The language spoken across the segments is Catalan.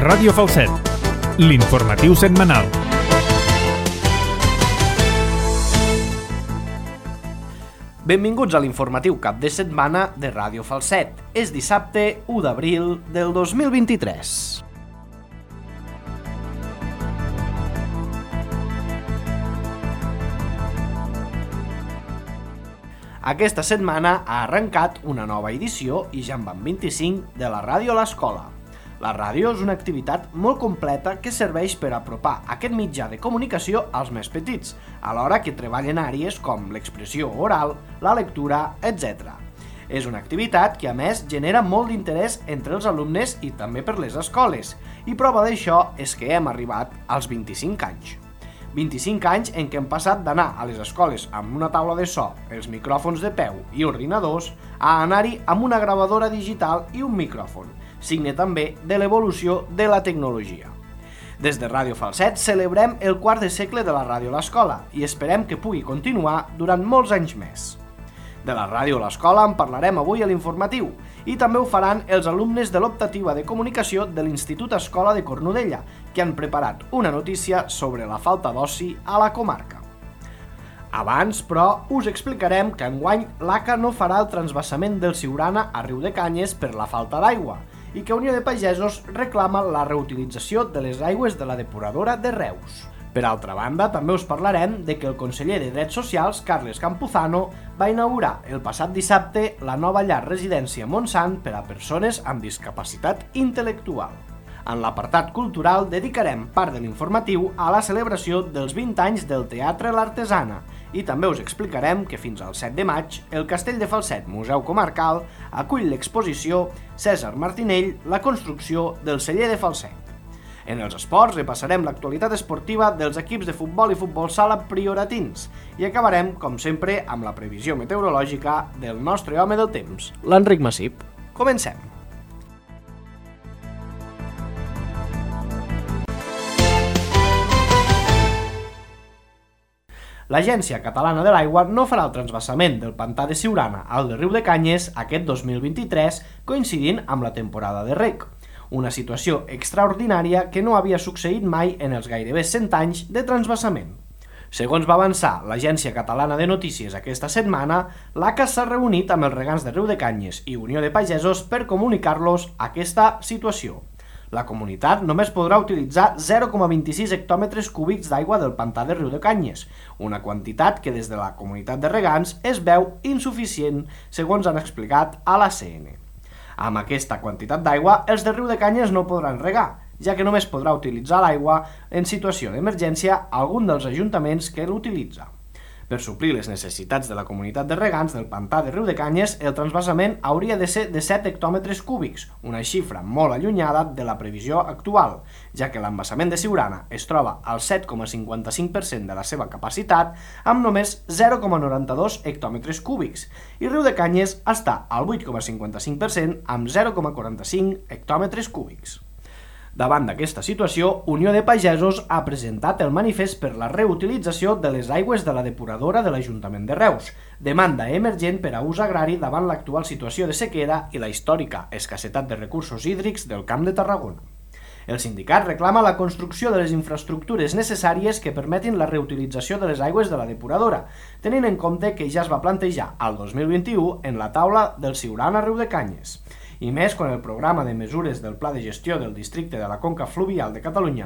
Ràdio Falset, l'informatiu setmanal. Benvinguts a l'informatiu cap de setmana de Ràdio Falset. És dissabte 1 d'abril del 2023. Aquesta setmana ha arrencat una nova edició, i ja en van 25, de la ràdio a l'escola. La ràdio és una activitat molt completa que serveix per apropar aquest mitjà de comunicació als més petits, alhora que treballen àrees com l'expressió oral, la lectura, etc. És una activitat que a més genera molt d'interès entre els alumnes i també per les escoles, i prova d'això és que hem arribat als 25 anys. 25 anys en què hem passat d'anar a les escoles amb una taula de so, els micròfons de peu i ordinadors, a anar-hi amb una gravadora digital i un micròfon, signe també de l'evolució de la tecnologia. Des de Ràdio Falset celebrem el quart de segle de la ràdio a l'escola i esperem que pugui continuar durant molts anys més. De la ràdio a l'escola en parlarem avui a l'informatiu, i també ho faran els alumnes de l'optativa de comunicació de l'Institut Escola de Cornudella, que han preparat una notícia sobre la falta d'oci a la comarca. Abans, però, us explicarem que enguany l'ACA no farà el transvasament del Siurana a Riudecanyes per la falta d'aigua, i que Unió de Pagesos reclama la reutilització de les aigües de la depuradora de Reus. Per altra banda, també us parlarem de que el conseller de Drets Socials, Carles Campuzano, va inaugurar el passat dissabte la nova llar residència Montsant per a persones amb discapacitat intel·lectual. En l'apartat cultural dedicarem part de l'informatiu a la celebració dels 20 anys del Teatre l'Artesana, i també us explicarem que fins al 7 de maig el Castell de Falset Museu Comarcal acull l'exposició Cèsar Martinell, la construcció del celler de Falset. En els esports repassarem l'actualitat esportiva dels equips de futbol i futbol sala prioratins i acabarem, com sempre, amb la previsió meteorològica del nostre home del temps, l'Enric Massip. Comencem! L'Agència Catalana de l'Aigua no farà el transvasament del pantà de Siurana al de Riudecanyes aquest 2023, coincidint amb la temporada de reg. Una situació extraordinària que no havia succeït mai en els gairebé 100 anys de transvasament. Segons va avançar l'Agència Catalana de Notícies aquesta setmana, l'ACA s'ha reunit amb els regants de Riudecanyes i Unió de Pagesos per comunicar-los aquesta situació. La comunitat només podrà utilitzar 0,26 hectòmetres cúbics d'aigua del pantà de Riudecanyes, una quantitat que des de la comunitat de regants es veu insuficient, segons han explicat a l'ACN. Amb aquesta quantitat d'aigua, els de Riudecanyes no podran regar, ja que només podrà utilitzar l'aigua en situació d'emergència algun dels ajuntaments que l'utilitza. Per suplir les necessitats de la comunitat de regants del pantà de Riudecanyes, el transvasament hauria de ser de 7 hectòmetres cúbics, una xifra molt allunyada de la previsió actual, ja que l'embassament de Siurana es troba al 7,55% de la seva capacitat amb només 0,92 hectòmetres cúbics, i Riudecanyes està al 8,55% amb 0,45 hectòmetres cúbics. Davant d'aquesta situació, Unió de Pagesos ha presentat el manifest per la reutilització de les aigües de la depuradora de l'Ajuntament de Reus, demanda emergent per a ús agrari davant l'actual situació de sequera i la històrica escassetat de recursos hídrics del Camp de Tarragona. El sindicat reclama la construcció de les infraestructures necessàries que permetin la reutilització de les aigües de la depuradora, tenint en compte que ja es va plantejar al 2021 en la taula del Siurana Riudecanyes. I més quan el programa de mesures del Pla de Gestió del Districte de la Conca Fluvial de Catalunya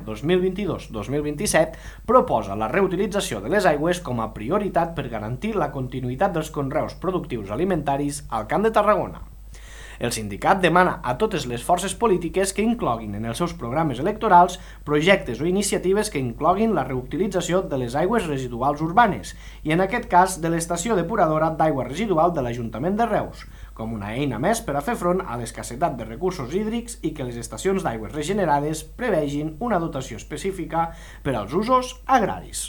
2022-2027 proposa la reutilització de les aigües com a prioritat per garantir la continuïtat dels conreus productius alimentaris al Camp de Tarragona. El sindicat demana a totes les forces polítiques que incloguin en els seus programes electorals projectes o iniciatives que incloguin la reutilització de les aigües residuals urbanes i, en aquest cas, de l'estació depuradora d'aigua residual de l'Ajuntament de Reus, com una eina més per a fer front a l'escassetat de recursos hídrics i que les estacions d'aigües regenerades prevegin una dotació específica per als usos agraris.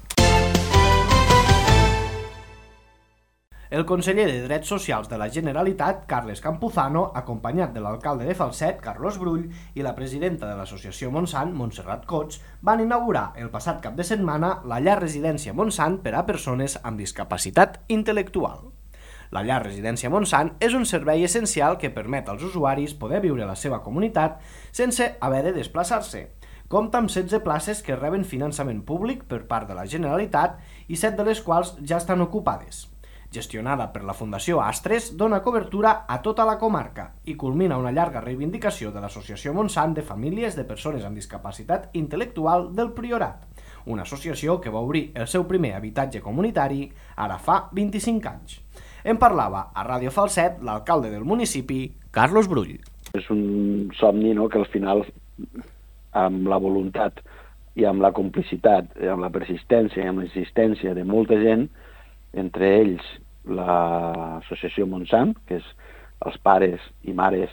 El conseller de Drets Socials de la Generalitat, Carles Campuzano, acompanyat de l'alcalde de Falset, Carlos Brull, i la presidenta de l'associació Montsant, Montserrat Cots, van inaugurar el passat cap de setmana la llar residència Montsant per a persones amb discapacitat intel·lectual. La llar residència Montsant és un servei essencial que permet als usuaris poder viure a la seva comunitat sense haver de desplaçar-se. Compta amb 16 places que reben finançament públic per part de la Generalitat i 7 de les quals ja estan ocupades. Gestionada per la Fundació Astres, dona cobertura a tota la comarca i culmina una llarga reivindicació de l'Associació Montsant de Famílies de Persones amb Discapacitat Intel·lectual del Priorat, una associació que va obrir el seu primer habitatge comunitari ara fa 25 anys. En parlava a Ràdio Falset l'alcalde del municipi, Carlos Brull. És un somni, no?, que al final, amb la voluntat i amb la complicitat, amb la persistència i amb l'existència de molta gent, entre ells l'associació Montsant, que és els pares i mares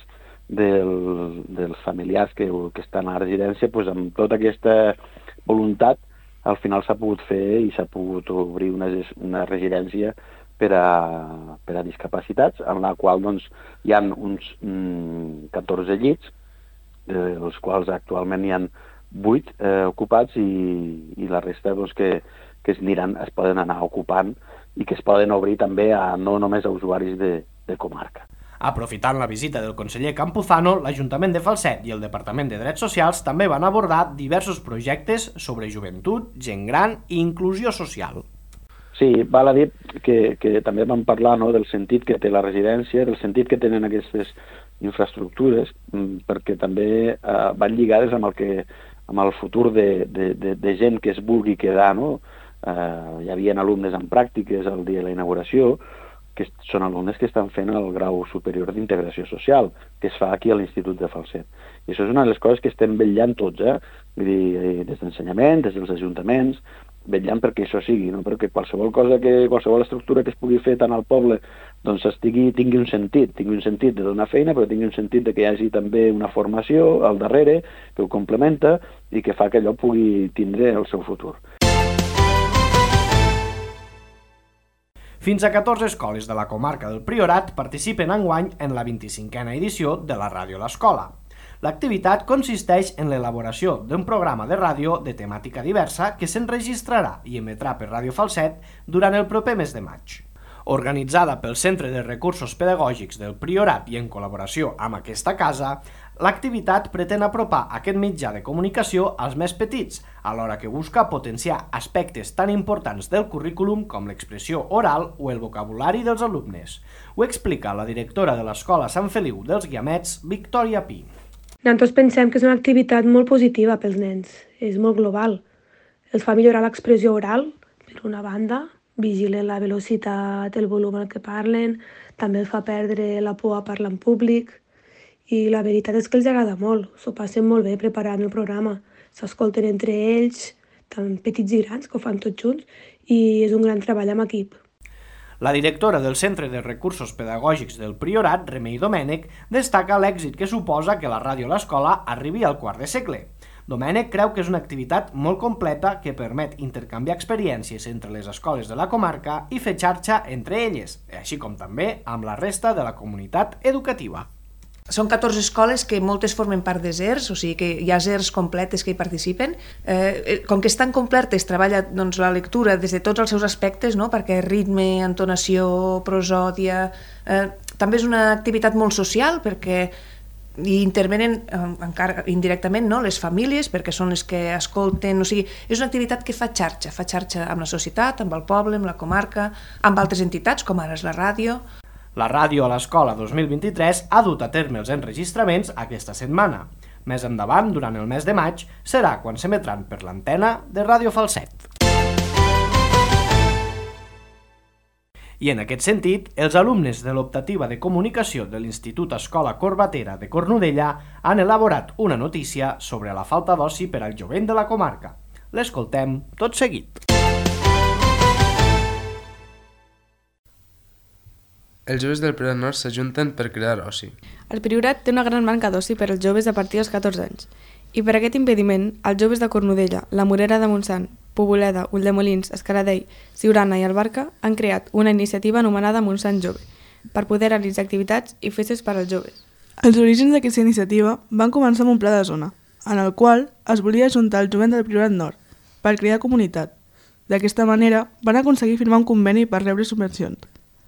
dels familiars que estan a la residència, doncs amb tota aquesta voluntat al final s'ha pogut fer i s'ha pogut obrir una residència per a discapacitats, en la qual doncs, hi ha uns 14 llits, dels quals actualment hi ha 8 ocupats i la resta doncs, que es poden anar ocupant i que es poden obrir també no només a usuaris de comarca. Aprofitant la visita del conseller Campuzano, l'Ajuntament de Falset i el Departament de Drets Socials també van abordar diversos projectes sobre joventut, gent gran i inclusió social. Sí, val a dir que també vam parlar, no, del sentit que té la residència, del sentit que tenen aquestes infraestructures, perquè també van lligades amb el futur de gent que es vulgui quedar, no? Hi havia alumnes en pràctiques el dia de la inauguració, que són alumnes que estan fent el grau superior d'integració social, que es fa aquí a l'Institut de Falset. I això és una de les coses que estem vetllant tots, vull dir, des d'ensenyament, des dels ajuntaments, vetllant perquè això sigui, no? Perquè qualsevol estructura que es pugui fer tant al poble doncs tingui un sentit de donar feina, però tingui un sentit de que hi hagi també una formació al darrere que ho complementa i que fa que allò pugui tindre el seu futur. Fins a 14 escoles de la comarca del Priorat participen enguany en la 25a edició de la Ràdio a l'Escola. L'activitat consisteix en l'elaboració d'un programa de ràdio de temàtica diversa que s'enregistrarà i emetrà per Ràdio Falset durant el proper mes de maig. Organitzada pel Centre de Recursos Pedagògics del Priorat i en col·laboració amb aquesta casa, l'activitat pretén apropar aquest mitjà de comunicació als més petits, alhora que busca potenciar aspectes tan importants del currículum com l'expressió oral o el vocabulari dels alumnes. Ho explica la directora de l'Escola Sant Feliu dels Guiamets, Victòria Pi. Nosaltres pensem que és una activitat molt positiva pels nens, és molt global. Els fa millorar l'expressió oral, per una banda, vigilen la velocitat, el volum al que parlen, també els fa perdre la por a parlar en públic, i la veritat és que els agrada molt, s'ho passen molt bé preparant el programa, s'escolten entre ells, tant petits i grans, que ho fan tots junts, i és un gran treball en equip. La directora del Centre de Recursos Pedagògics del Priorat, Remei Domènech, destaca l'èxit que suposa que la ràdio a l'escola arribi al quart de segle. Domènech creu que és una activitat molt completa que permet intercanviar experiències entre les escoles de la comarca i fer xarxa entre elles, així com també amb la resta de la comunitat educativa. Són 14 escoles que moltes formen part de ZERs, o sigui que hi ha ZERs completes que hi participen. Com que estan completes, treballa doncs, la lectura des de tots els seus aspectes, no? Perquè ritme, entonació, prosòdia... També és una activitat molt social perquè hi intervenen encara indirectament, no? Les famílies, perquè són les que escolten, o sigui, és una activitat que fa xarxa amb la societat, amb el poble, amb la comarca, amb altres entitats, com ara és la ràdio. La Ràdio a l'Escola 2023 ha dut a terme els enregistraments aquesta setmana. Més endavant, durant el mes de maig, serà quan s'emetran per l'antena de Ràdio Falset. I en aquest sentit, els alumnes de l'optativa de comunicació de l'Institut Escola Corbatera de Cornudella han elaborat una notícia sobre la falta d'oci per al jovent de la comarca. L'escoltem tot seguit. Els joves del Priorat Nord s'ajunten per crear oci. El Priorat té una gran manca d'oci per als joves a partir dels 14 anys. I per aquest impediment, els joves de Cornudella, la Morera de Montsant, Poboleda, Ulldemolins, Escaradell, Siurana i Albarca han creat una iniciativa anomenada Montsant Jove, per poder realitzar activitats i festes per als joves. Els orígens d'aquesta iniciativa van començar amb un pla de zona, en el qual es volia ajuntar el jovent del Priorat Nord per crear comunitat. D'aquesta manera, van aconseguir firmar un conveni per rebre subvencions.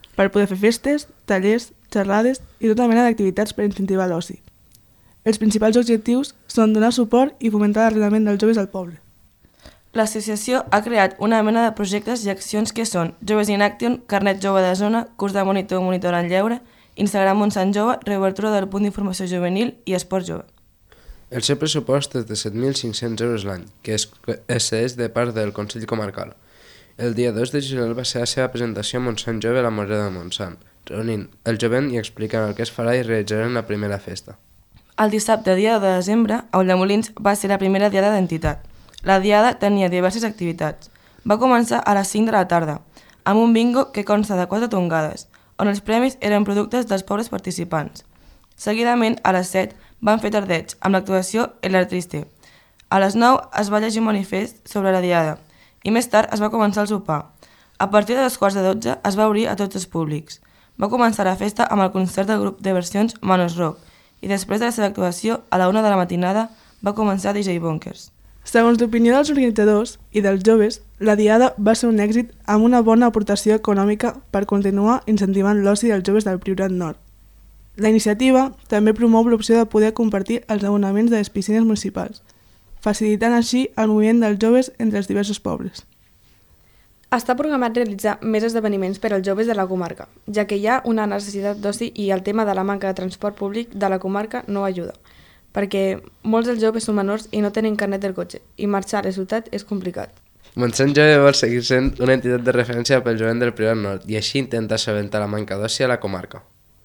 per poder fer festes, tallers, xerrades i tota mena d'activitats per incentivar l'oci. Els principals objectius són donar suport i fomentar l'arrelament dels joves al poble. L'associació ha creat una mena de projectes i accions que són Joves in Action, Carnet Jove de Zona, curs de monitor en lleure, Instagram Montsant Jove, reobertura del punt d'informació juvenil i esport jove. El seu pressupost és de 7.500 euros l'any, que es cedeix de part del Consell Comarcal. El dia 2 de juliol va ser la seva presentació a Montsant Jove a la Morera de Montsant, reunint el jovent i explicant el que es farà i realitzaran la primera festa. El dissabte, dia 10 de desembre, a Ulldemolins va ser la primera diada d'entitat. La diada tenia diverses activitats. Va començar a les 5 de la tarda, amb un bingo que consta de 4 tongades, on els premis eren productes dels pobres participants. Seguidament, a les 7, van fer tardeig, amb l'actuació El Artiste. A les 9 es va llegir un manifest sobre la diada, i més tard es va començar el sopar. A partir de 2:45 es va obrir a tots els públics. Va començar la festa amb el concert del grup de versions Manos Rock, i després de la seva actuació, a la 1 de la matinada, va començar DJ Bonkers. Segons l'opinió dels organitzadors i dels joves, la diada va ser un èxit amb una bona aportació econòmica per continuar incentivant l'oci dels joves del Priorat Nord. La iniciativa també promou l'opció de poder compartir els abonaments de les piscines municipals, facilitant així el moviment dels joves entre els diversos pobles. Està programat realitzar més esdeveniments per als joves de la comarca, ja que hi ha una necessitat d'oci i el tema de la manca de transport públic de la comarca no ajuda, perquè molts dels joves són menors i no tenen carnet del cotxe, i marxar a la ciutat és complicat. Montsant Jove vol seguir sent una entitat de referència pel jovent del Priorat Nord i així intentar solventar la manca d'oci a la comarca.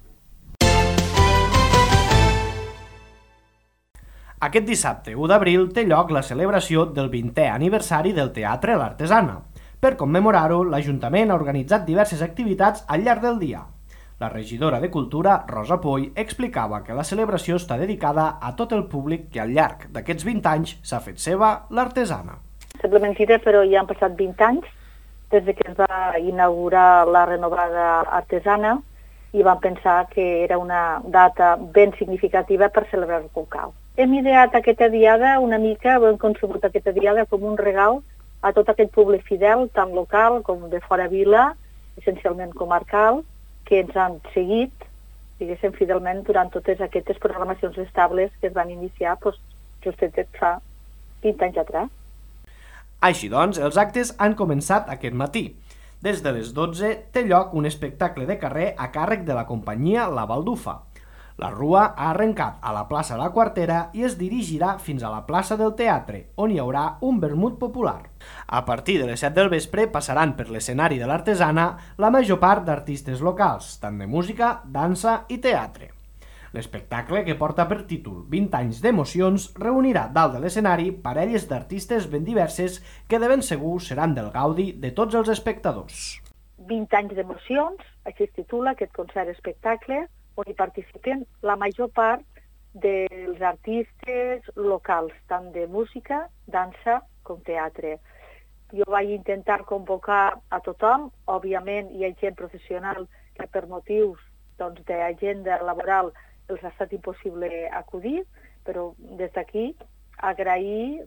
Aquest dissabte, 1 d'abril, té lloc la celebració del 20è aniversari del Teatre L'Artesana. Per commemorar-ho, l'Ajuntament ha organitzat diverses activitats al llarg del dia. La regidora de Cultura, Rosa Poll, explicava que la celebració està dedicada a tot el públic que al llarg d'aquests 20 anys s'ha fet seva l'artesana. Sembla mentida, però ja han passat 20 anys des que es va inaugurar la renovada artesana i vam pensar que era una data ben significativa per celebrar el local. Hem ideat aquesta diada una mica, hem concebut aquesta diada com un regal a tot aquest públic fidel, tant local com de fora vila, essencialment comarcal, que ens han seguit, diguéssim, fidelment durant totes aquestes programacions estables que es van iniciar justet fa 20 anys atrás. Així doncs, els actes han començat aquest matí. Des de les 12 té lloc un espectacle de carrer a càrrec de la companyia La Baldufa. La rua ha arrencat a la plaça La Quartera i es dirigirà fins a la plaça del Teatre, on hi haurà un vermut popular. A partir de les 7 del vespre passaran per l'escenari de l'Artesana la major part d'artistes locals, tant de música, dansa i teatre. L'espectacle, que porta per títol 20 anys d'emocions, reunirà dalt de l'escenari parelles d'artistes ben diverses que de ben segur seran del gaudi de tots els espectadors. 20 anys d'emocions, així es titula aquest concert-espectacle, on hi participen la major part dels artistes locals, tant de música, dansa com teatre. Jo vaig intentar convocar a tothom, òbviament hi ha gent professional que per motius d'agenda laboral els ha estat impossible acudir, però des d'aquí agrair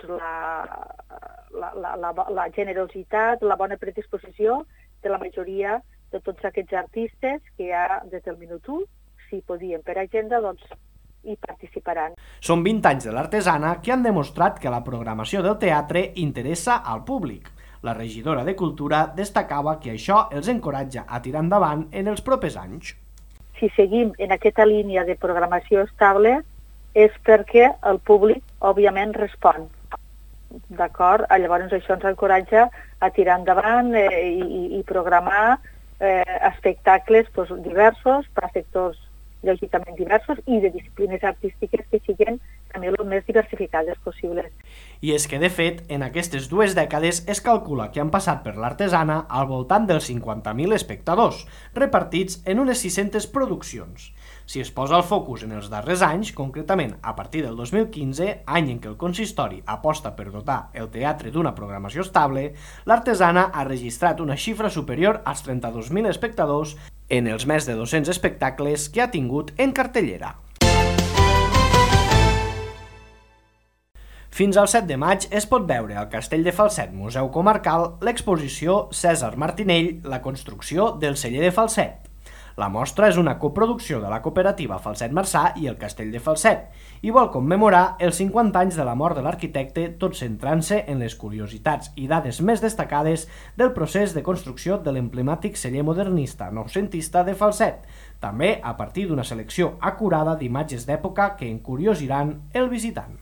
la generositat, la bona predisposició de la majoria de tots aquests artistes que ja des del minut 1, si podien per agenda, hi participaran. Són 20 anys de l'artesana que han demostrat que la programació del teatre interessa al públic. La regidora de Cultura destacava que això els encoratja a tirar endavant en els propers anys. Si seguim en aquesta línia de programació estable és perquè el públic, òbviament, respon. D'acord? Llavors això ens encoratja a tirar endavant i programar espectacles diversos, per a sectors lògicament diversos i de disciplines artístiques que siguin també el més diversificades possibles. I és que, de fet, en aquestes 2 dècades es calcula que han passat per l'Artesana al voltant dels 50.000 espectadors, repartits en unes 600 produccions. Si es posa el focus en els darrers anys, concretament a partir del 2015, any en què el consistori aposta per dotar el teatre d'una programació estable, l'Artesana ha registrat una xifra superior als 32.000 espectadors en els més de 200 espectacles que ha tingut en cartellera. Fins al 7 de maig es pot veure al Castell de Falset, Museu Comarcal, l'exposició Cèsar Martinell, la construcció del celler de Falset. La mostra és una coproducció de la cooperativa Falset Marçà i el Castell de Falset i vol commemorar els 50 anys de la mort de l'arquitecte, tot centrant-se en les curiositats i dades més destacades del procés de construcció de l'emblemàtic celler modernista noucentista de Falset, també a partir d'una selecció acurada d'imatges d'època que encuriosiran el visitant.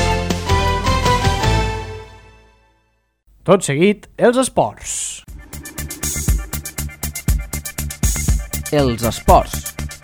Tot seguit, els esports. Els esports.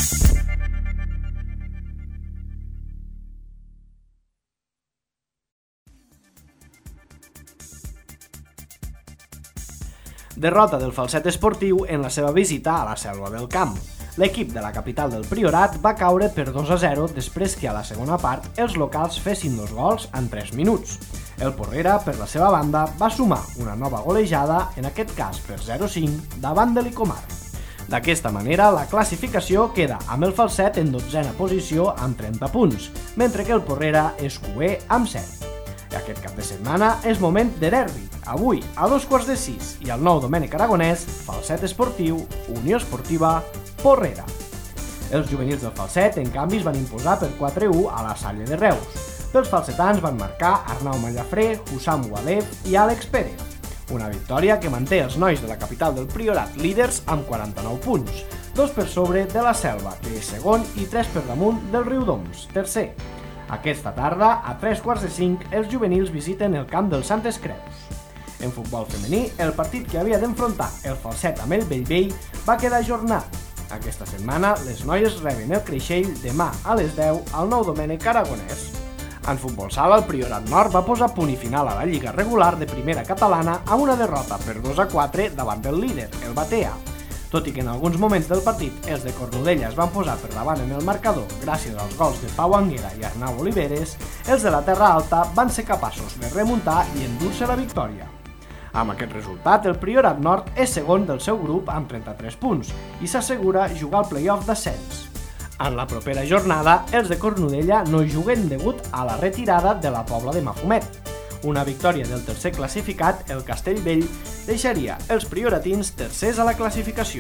Derrota del Falset Esportiu en la seva visita a la Selva del Camp. L'equip de la capital del Priorat va caure per 2-0 després que a la segona part els locals fessin 2 gols en 3 minuts. El Porrera, per la seva banda, va sumar una nova golejada, en aquest cas per 0-5, davant de l'Icomar. D'aquesta manera, la classificació queda amb el Falset en 12a posició amb 30 punts, mentre que el Porrera és cuer amb 7. I aquest cap de setmana és moment de derbi. Avui, a 2:15 i al Nou Domènec Aragonès, Falset Esportiu, Unió Esportiva, Porrera. Els juvenils del Falset, en canvi, es van imposar per 4-1 a la Salle de Reus. Pels falsetans van marcar Arnau Mallafré, Hussam Oualef i Àlex Pérez. Una victòria que manté els nois de la capital del Priorat líders amb 49 punts, 2 per sobre de la Selva, que és segon, i 3 per damunt del Riudoms, tercer. Aquesta tarda, a 3:45, els juvenils visiten el camp del Santes Creus. En futbol femení, el partit que havia d'enfrontar el Falset amb el Bellvei va quedar ajornat. Aquesta setmana, les noies reben el Creixell demà a les 10 al Nou Domènec Aragonès. En futbol sala, el Priorat Nord va posar punt i final a la Lliga regular de primera catalana amb una derrota per 2-4 davant del líder, el Batea. Tot i que en alguns moments del partit els de Cornudella es van posar per davant en el marcador gràcies als gols de Pau Anguera i Arnau Oliveres, els de la Terra Alta van ser capaços de remuntar i endur-se la victòria. Amb aquest resultat, el Priorat Nord és segon del seu grup amb 33 punts i s'assegura jugar al play-off d'ascens. En la propera jornada, els de Cornudella no juguen degut a la retirada de la Pobla de Mafumet. Una victòria del tercer classificat, el Castellvell, deixaria els prioratins tercers a la classificació.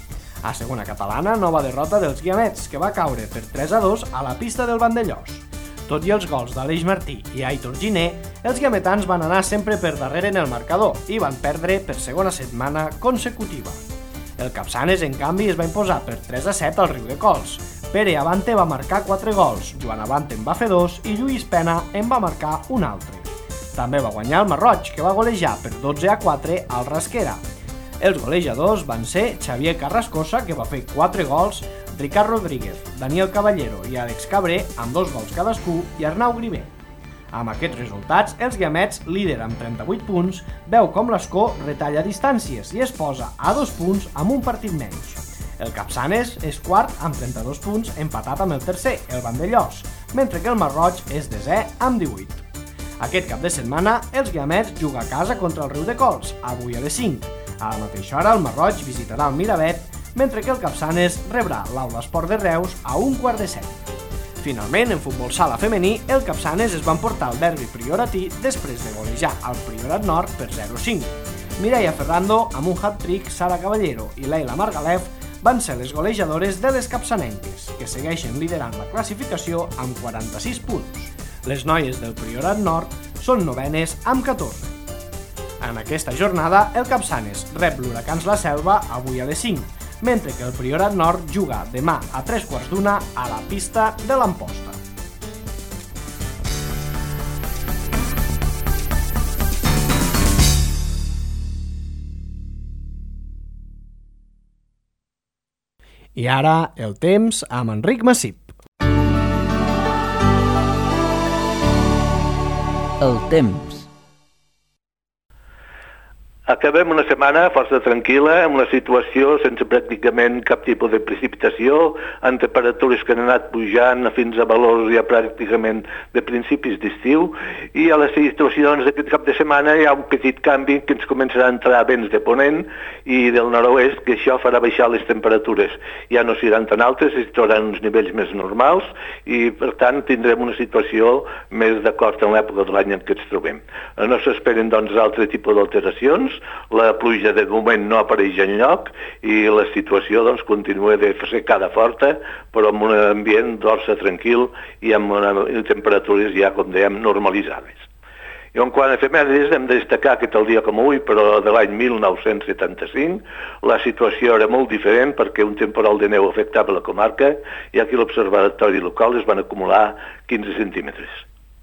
A segona catalana, nova derrota dels Guiamets, que va caure per 3-2 a la pista del Vandellós. Tot i els gols d'Aleix Martí i Aitor Giner, els guiametans van anar sempre per darrere en el marcador i van perdre per segona setmana consecutiva. El Capçanes, en canvi, es va imposar per 3-7 al Riudecols. Pere Avante va marcar 4 gols, Joan Avante en va fer 2 i Lluís Pena en va marcar un altre. També va guanyar el Marroig, que va golejar per 12-4 al Rasquera. Els golejadors van ser Xavier Carrascosa, que va fer 4 gols, Ricard Rodríguez, Daniel Caballero i Àlex Cabré, amb 2 gols cadascú, i Arnau Griver. Amb aquests resultats, els Guiamets, líder amb 38 punts, veu com l'Escó retalla distàncies i es posa a 2 punts amb un partit menys. El Capçanes és quart amb 32 punts, empatat amb el tercer, el Vandellós, mentre que el Marroig és desè amb 18. Aquest cap de setmana, els Guiamets juga a casa contra el Riudecols, avui a les 5. A la mateixa hora, el Marroig visitarà el Miravet, mentre que el Capçanes rebrà l'Aula Esport de Reus a 1:15. Finalment, en futbol sala femení, el Capçanes es va emportar el derbi prioratí després de golejar al Priorat Nord per 0-5. Mireia Ferrando, amb un hat-trick, Sara Caballero i Leila Margalef van ser les golejadores de les capçanenques, que segueixen liderant la classificació amb 46 punts. Les noies del Priorat Nord són novenes amb 14. En aquesta jornada, el Capçanes rep l'Huracans La Selva avui a les 5, mentre que el Priorat Nord juga demà a 3:15 a la pista de l'Amposta. I ara, el temps amb Enric Massip. El temps. Acabem una setmana força tranquil·la, amb una situació sense pràcticament cap tipus de precipitació, amb temperatures que han anat pujant fins a valors ja pràcticament de principis d'estiu, i a les situacions d'aquest cap de setmana hi ha un petit canvi que ens començarà a entrar vents de ponent i del nord-oest, que això farà baixar les temperatures. Ja no seran tan altes, es trobaran uns nivells més normals i, per tant, tindrem una situació més d'acord amb l'època de l'any en què ens trobem. No s'esperen, doncs, altre tipus d'alteracions. La pluja de moment no apareix enlloc i la situació doncs, continua de secada forta, però amb un ambient d'orça tranquil i amb temperatures ja, com dèiem, normalitzades. I en quant a efemèrides, hem de destacar que tal dia com avui, però de l'any 1975, la situació era molt diferent perquè un temporal de neu afectava la comarca i aquí a l'observatori local es van acumular 15 centímetres.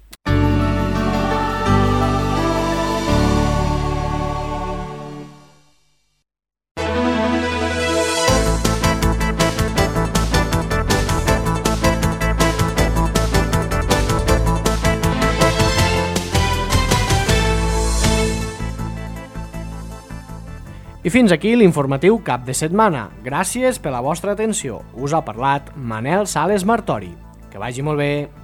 I fins aquí l'informatiu cap de setmana. Gràcies per la vostra atenció. Us ha parlat Manel Sales Martori. Que vagi molt bé.